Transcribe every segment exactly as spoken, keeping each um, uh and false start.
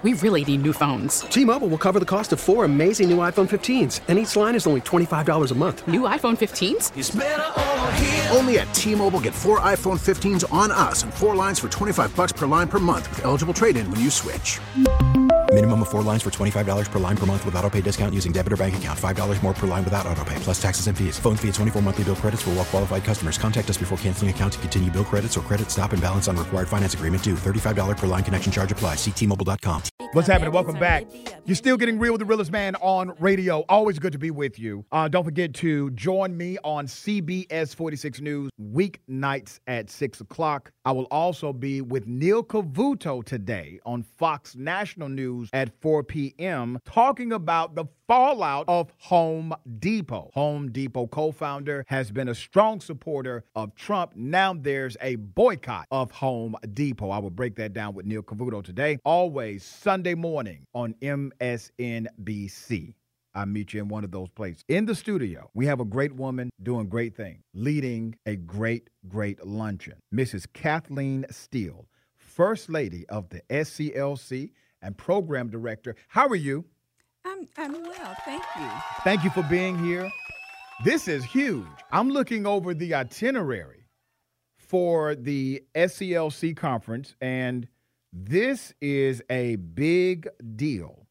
we really need new phones. T-Mobile will cover the cost of four amazing new iPhone fifteens, and each line is only twenty-five dollars a month. New iPhone fifteens? It's better over here. Only at T-Mobile, get four iPhone fifteens on us and four lines for twenty-five dollars per line per month with eligible trade-in when you switch. Minimum of four lines for twenty-five dollars per line per month with autopay discount using debit or bank account. five dollars more per line without autopay, plus taxes and fees. Phone fee at twenty-four monthly bill credits for well-qualified customers. Contact us before canceling account to continue bill credits or credit stop and balance on required finance agreement due. thirty-five dollars per line connection charge applies. See T Mobile dot com. What's happening? Welcome back. You're still getting real with the realest man on radio. Always good to be with you. Uh, don't forget to join me on C B S forty-six News weeknights at six o'clock. I will also be with Neil Cavuto today on Fox National News at four p.m. talking about the fallout of Home Depot. Home Depot co-founder has been a strong supporter of Trump. Now there's a boycott of Home Depot. I will break that down with Neil Cavuto today. Always Sunday morning on M S N B C. I'll meet you in one of those places. In the studio, we have a great woman doing great things, leading a great, great luncheon. Missus Kathleen Steele, First Lady of the S C L C and Program Director. How are you? I'm, I'm well, thank you. Thank you for being here. This is huge. I'm looking over the itinerary for the S C L C conference, and this is a big deal.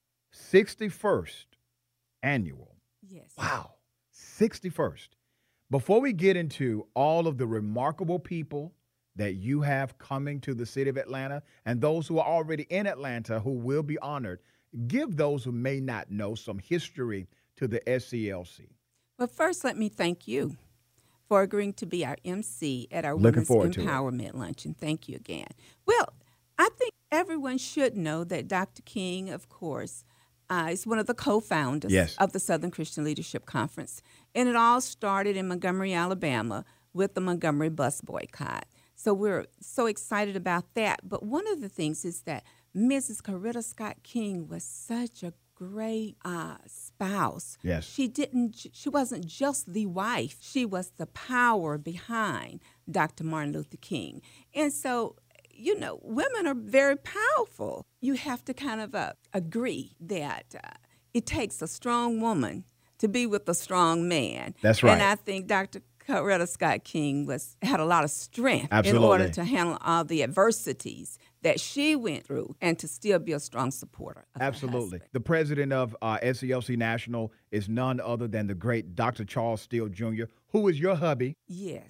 sixty-first annual. Yes. Wow. sixty-first. Before we get into all of the remarkable people that you have coming to the city of Atlanta and those who are already in Atlanta who will be honored, give those who may not know some history to the S C L C. Well, first, let me thank you for agreeing to be our M C at our Looking Women's forward to Empowerment Luncheon. Thank you again. Well, I think everyone should know that Doctor King, of course, uh, is one of the co-founders Yes. of the Southern Christian Leadership Conference. And it all started in Montgomery, Alabama with the Montgomery bus boycott. So we're so excited about that. But one of the things is that Missus Coretta Scott King was such a great uh, spouse. Yes. She didn't. She wasn't just the wife. She was the power behind Doctor Martin Luther King. And so, you know, women are very powerful. You have to kind of uh, agree that uh, it takes a strong woman to be with a strong man. That's right. And I think Doctor Coretta Scott King was had a lot of strength Absolutely. in order to handle all the adversities that she went through and to still be a strong supporter of her Absolutely. husband. The president of uh, S C L C National is none other than the great Doctor Charles Steele Junior, who is your hubby. Yes.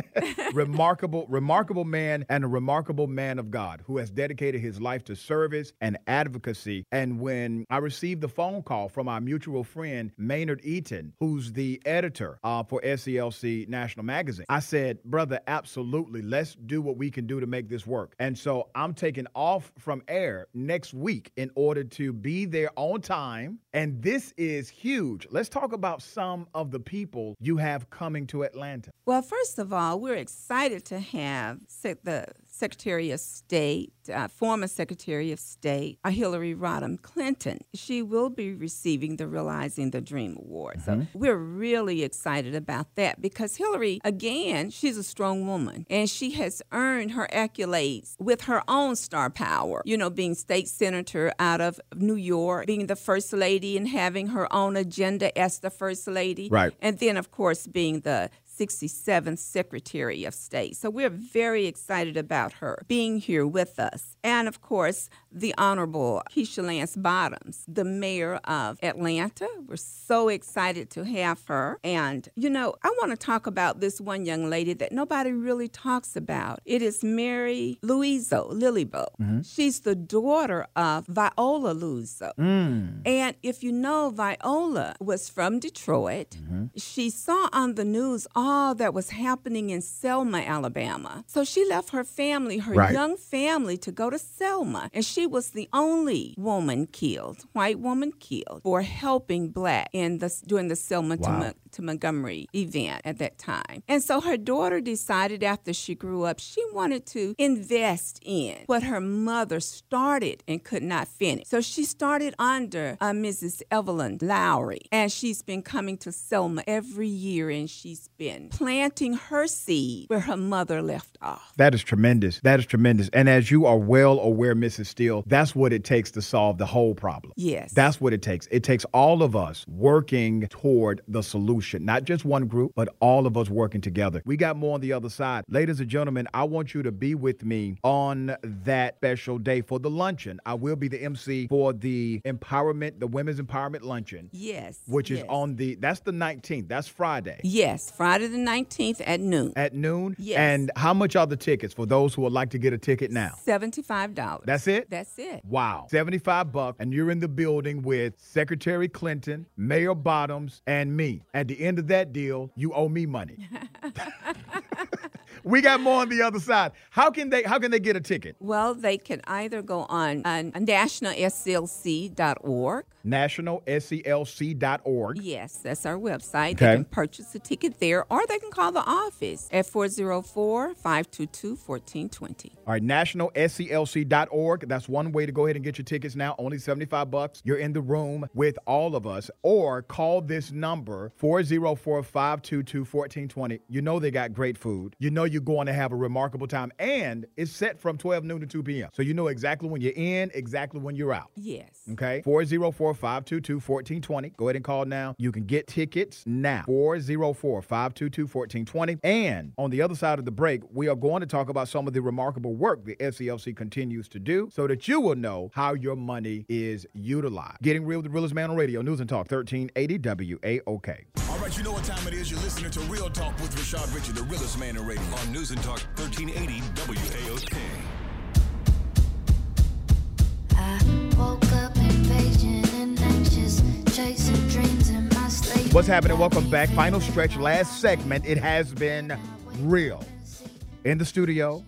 remarkable, remarkable man and a remarkable man of God who has dedicated his life to service and advocacy. And when I received the phone call from our mutual friend, Maynard Eaton, who's the editor uh, for S C L C National Magazine, I said, brother, absolutely, let's do what we can do to make this work. And so I'm taking off from air next week in order to be there on time. And this is huge. Let's talk about some of the people you have coming to Atlanta. Well, first of all, we're excited to have sec- the Secretary of State, uh, former Secretary of State, uh, Hillary Rodham Clinton. She will be receiving the Realizing the Dream Award. Mm-hmm. So we're really excited about that because Hillary, again, she's a strong woman and she has earned her accolades with her own star power, you know, being state senator out of New York, being the first lady and having her own agenda as the first lady. Right. And then, of course, being the sixty-seventh Secretary of State. So we're very excited about her being here with us. And, of course, the Honorable Keisha Lance Bottoms, the mayor of Atlanta. We're so excited to have her. And, you know, I want to talk about this one young lady that nobody really talks about. It is Mary Luiso Lilibo. Mm-hmm. She's the daughter of Viola Luiso. Mm. And if you know, Viola was from Detroit. Mm-hmm. She saw on the news all that was happening in Selma, Alabama. So she left her family, her Right. young family, to go to Selma. And she was the only woman killed, white woman killed, for helping black in the, during the Selma to, Wow. Mon- to Montgomery event at that time. And so her daughter decided after she grew up, she wanted to invest in what her mother started and could not finish. So she started under uh, Missus Evelyn Lowry, and she's been coming to Selma every year, and she's been woman planting her seed where her mother left off. That is tremendous. That is tremendous. And as you are well aware, Missus Steele, that's what it takes to solve the whole problem. Yes. That's what it takes. It takes all of us working toward the solution, not just one group, but all of us working together. We got more on the other side. Ladies and gentlemen, I want you to be with me on that special day for the luncheon. I will be the M C for the empowerment, the Women's Empowerment Luncheon. Yes. Which is yes. on the, that's the nineteenth. That's Friday. Yes, Friday the nineteenth at noon. At noon? Yes. And how much are the tickets for those who would like to get a ticket now? seventy-five dollars. That's it? That's it. Wow. seventy-five bucks, and you're in the building with Secretary Clinton, Mayor Bottoms, and me. At the end of that deal, you owe me money. We got more on the other side. How can they how can they get a ticket? Well, they can either go on uh, national S C L C dot org. national S C L C dot org. Yes, that's our website. Okay. They can purchase a ticket there, or they can call the office at four oh four, five two two, one four two zero. All right, national S C L C dot org. That's one way to go ahead and get your tickets now. Only seventy-five bucks. You're in the room with all of us. Or call this number, four oh four, five two two, one four two zero. You know they got great food. You know you're going to have a remarkable time. And it's set from twelve noon to two p.m. So you know exactly when you're in, exactly when you're out. Yes. Okay? four oh four, five two two, one four two zero. Go ahead and call now. You can get tickets now. four oh four, five two two, one four two zero. And on the other side of the break, we are going to talk about some of the remarkable work the S C L C continues to do so that you will know how your money is utilized. Getting Real with the Realest Man on Radio, News and Talk, thirteen eighty W A O K. All right, you know what time it is. You're listening to Real Talk with Rashad Richey, the realest man in radio, on News and Talk, thirteen eighty W A O K. I woke up impatient and anxious, chasing dreams in my sleep. What's happening? Welcome back. Final stretch, last segment. It has been real. In the studio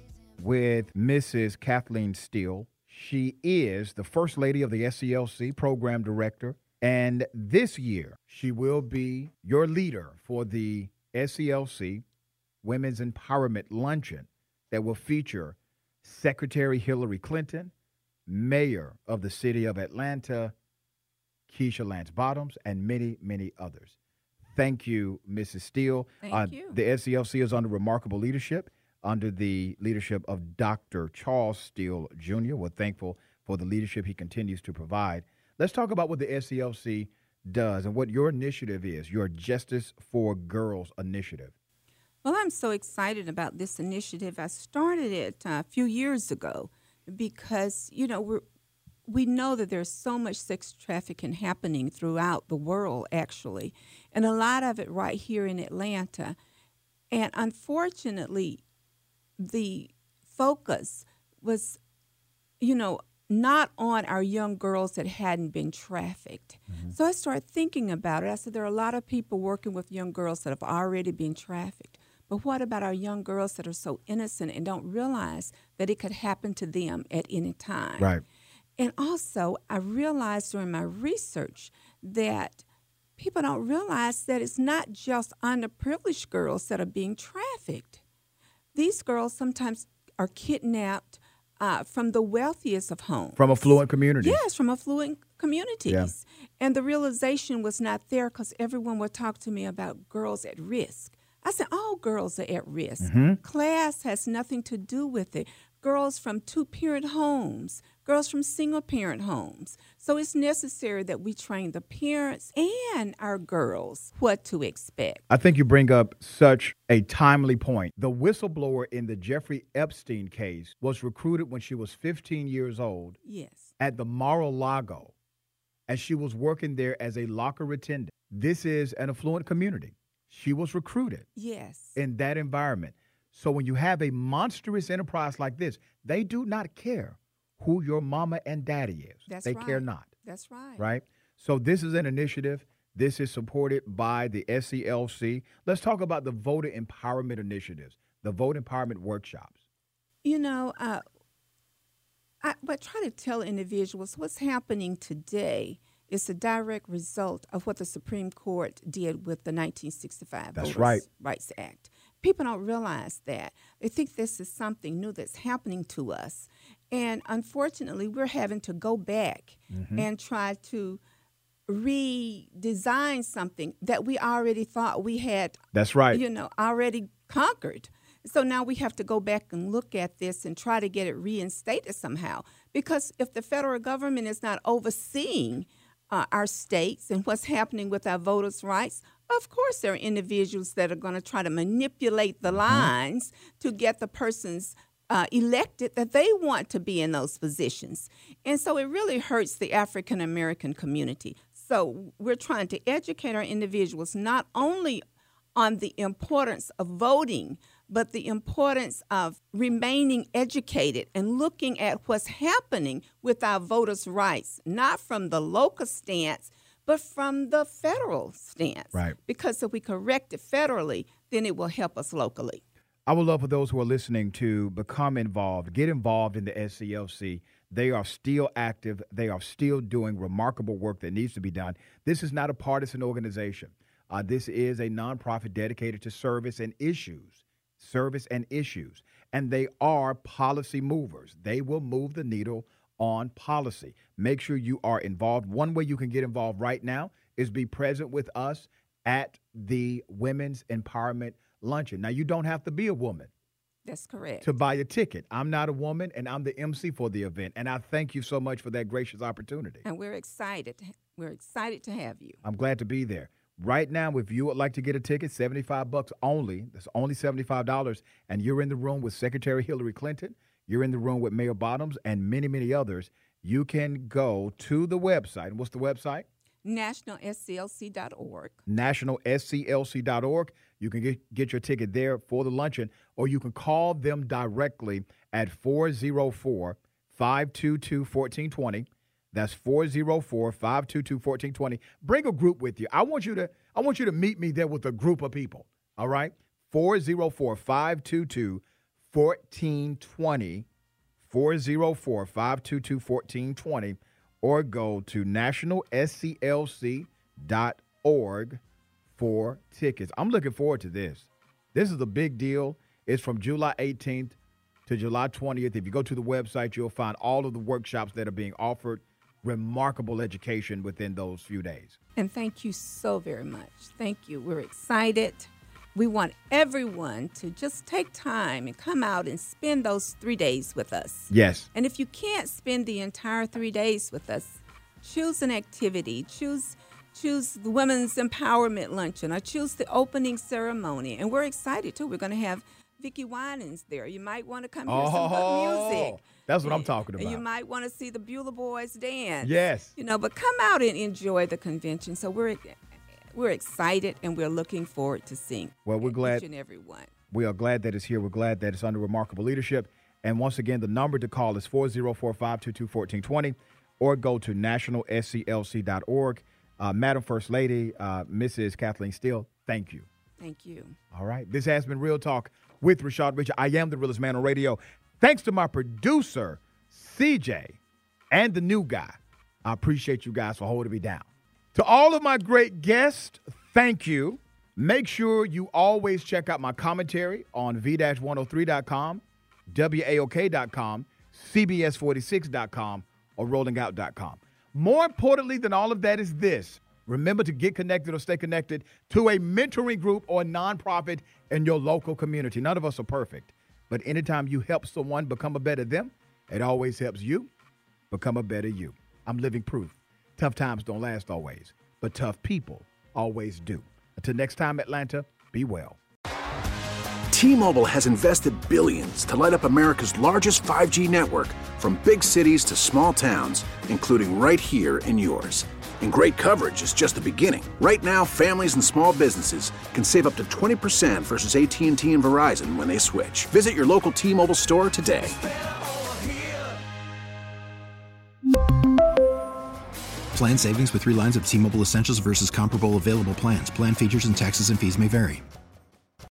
with Missus Kathleen Steele. She is the First Lady of the S C L C, Program Director. And this year, she will be your leader for the S C L C Women's Empowerment Luncheon that will feature Secretary Hillary Clinton, Mayor of the City of Atlanta, Keisha Lance Bottoms, and many, many others. Thank you, Missus Steele. Thank uh, you. The S C L C is under remarkable leadership, under the leadership of Doctor Charles Steele Junior We're thankful for the leadership he continues to provide. Let's talk about what the S C L C does and what your initiative is, your Justice for Girls initiative. Well, I'm so excited about this initiative. I started it uh, a few years ago because, you know, we're, we know that there's so much sex trafficking happening throughout the world, actually, and a lot of it right here in Atlanta. And unfortunately, the focus was, you know, not on our young girls that hadn't been trafficked. Mm-hmm. So I started thinking about it. I said, there are a lot of people working with young girls that have already been trafficked. But what about our young girls that are so innocent and don't realize that it could happen to them at any time? Right. And also, I realized during my research that people don't realize that it's not just underprivileged girls that are being trafficked. These girls sometimes are kidnapped uh, from the wealthiest of homes. From affluent communities. Yes, from affluent communities. Yeah. And the realization was not there because everyone would talk to me about girls at risk. I said, all girls are at risk. Mm-hmm. Class has nothing to do with it. Girls from two-parent homes, girls from single-parent homes. So it's necessary that we train the parents and our girls what to expect. I think you bring up such a timely point. The whistleblower in the Jeffrey Epstein case was recruited when she was fifteen years old. Yes. At the Mar-a-Lago, and she was working there as a locker attendant. This is an affluent community. She was recruited. Yes. In that environment. So when you have a monstrous enterprise like this, they do not care who your mama and daddy is. That's they right. care not. That's right. Right? So this is an initiative. This is supported by the S C L C. Let's talk about the voter empowerment initiatives, the voter empowerment workshops. You know, uh, I but try to tell individuals what's happening today is a direct result of what the Supreme Court did with the nineteen sixty-five That's Voters' right. Rights Act. People don't realize that. They think this is something new that's happening to us. And unfortunately, we're having to go back Mm-hmm. and try to redesign something that we already thought we had. That's right. You know, already conquered. So now we have to go back and look at this and try to get it reinstated somehow. Because if the federal government is not overseeing uh, our states and what's happening with our voters' rights, of course there are individuals that are going to try to manipulate the mm-hmm. lines to get the persons uh, elected that they want to be in those positions. And so it really hurts the African-American community. So we're trying to educate our individuals not only on the importance of voting, but the importance of remaining educated and looking at what's happening with our voters' rights, not from the local stance, but from the federal stance. Right. Because if we correct it federally, then it will help us locally. I would love for those who are listening to become involved, get involved in the S C L C. They are still active. They are still doing remarkable work that needs to be done. This is not a partisan organization. Uh, this is a nonprofit dedicated to service and issues. Service and issues. And they are policy movers. They will move the needle on policy. Make sure you are involved. One way you can get involved right now is be present with us at the Women's Empowerment Luncheon. Now, you don't have to be a woman. That's correct. To buy a ticket. I'm not a woman, and I'm the M C for the event. And I thank you so much for that gracious opportunity. And we're excited. We're excited to have you. I'm glad to be there. Right now, if you would like to get a ticket, seventy-five bucks only. That's only seventy-five dollars. And you're in the room with Secretary Hillary Clinton. You're in the room with Mayor Bottoms and many, many others. You can go to the website. What's the website? national S C L C dot org. national S C L C dot org. You can get, get your ticket there for the luncheon, or you can call them directly at four oh four, five two two, one four two zero. That's four oh four, five two two, one four two zero. Bring a group with you. I want you to I want you to meet me there with a group of people. All right? four oh four, five two two, one four two zero. four oh four, five two two, one four two zero. Or go to national S C L C dot org for tickets. I'm looking forward to this. This is a big deal. It's from July eighteenth to July twentieth. If you go to the website, you'll find all of the workshops that are being offered. Remarkable education within those few days. And thank you so very much. Thank you. We're excited. We want everyone to just take time and come out and spend those three days with us. Yes. And if you can't spend the entire three days with us, choose an activity. Choose choose the Women's Empowerment Luncheon or choose the opening ceremony. And we're excited, too. We're going to have Vicki Winans there. You might want to come hear oh, some good music. That's what I'm talking about. And you might want to see the Beulah Boys dance. Yes. You know, but come out and enjoy the convention. So we're we're excited and we're looking forward to seeing well, we're glad, each and every one. We are glad that it's here. We're glad that it's under remarkable leadership. And once again, the number to call is four oh four, five two two, one four two zero or go to national S C L C dot org. Uh, Madam First Lady, uh, Missus Kathleen Steele, thank you. Thank you. All right. This has been Real Talk with Rashad Richey. I am the realest man on radio. Thanks to my producer, C J, and the new guy. I appreciate you guys for holding me down. To all of my great guests, thank you. Make sure you always check out my commentary on V one oh three dot com, W A O K dot com, C B S forty-six dot com, or rolling out dot com. More importantly than all of that is this. Remember to get connected or stay connected to a mentoring group or nonprofit in your local community. None of us are perfect, but anytime you help someone become a better them, it always helps you become a better you. I'm living proof. Tough times don't last always, but tough people always do. Until next time, Atlanta, be well. T-Mobile has invested billions to light up America's largest five G network, from big cities to small towns, including right here in yours. And great coverage is just the beginning. Right now, families and small businesses can save up to twenty percent versus A T and T and Verizon when they switch. Visit your local T-Mobile store today. Plan savings with three lines of T-Mobile Essentials versus comparable available plans. Plan features and taxes and fees may vary.